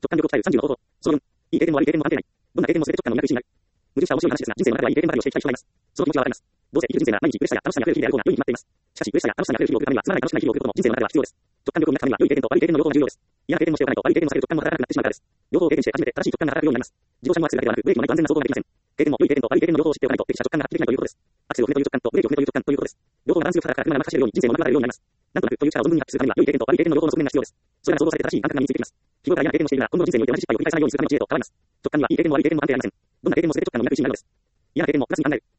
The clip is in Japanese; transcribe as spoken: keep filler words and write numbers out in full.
直感力を鍛えるさんじゅうの方法。そのよん、いい経験も悪い経験も関係ない。どんな経験もすべて直感の源になる。矛盾した面白い話ですが、人生の中ではいい経験ばかりをしていきたい人がいます。その気持ちはわかります。どうせ生きる人生は毎日嬉しさや楽しさに溢れる日々である方が良いに決まっています。しかし、嬉しさや楽しさに溢れる日々を送るためには、つまらない楽しくない日々を送ることも人生の中では必要です。直感力を磨くためには、良い経験と悪い経験の両方が重要です。嫌な経験もしておかないと悪い経験も避ける直感も働かなくなってしまうからです。両方を経験して初めて正しい直感が働くようになります。自動車もアクセルだけではなく、ブレーキもないと安全な走行ができません。経験も良い経験と悪い経験の両方を知っておかないと、適した直感が発揮できないということです。アクセルを踏めという直感とブレーキを踏めという直感ということです。両方がバランスよく働くから車がうまく走れるように人生もうまく働けるようになります。なんとなくという力を存分に発揮するためには、良い経験と悪い経験の両方の側面が必要です。それら想像されて正しい感覚が身についてきます。日頃から嫌な経験をしているなら、今後の人生において同じ失敗を繰り返さないようにするための知恵と変わります。直感にはいい経験も悪い経験も関係ありません。どんな経験もすべて直感の源になるのです。嫌な経験もプラスに考える。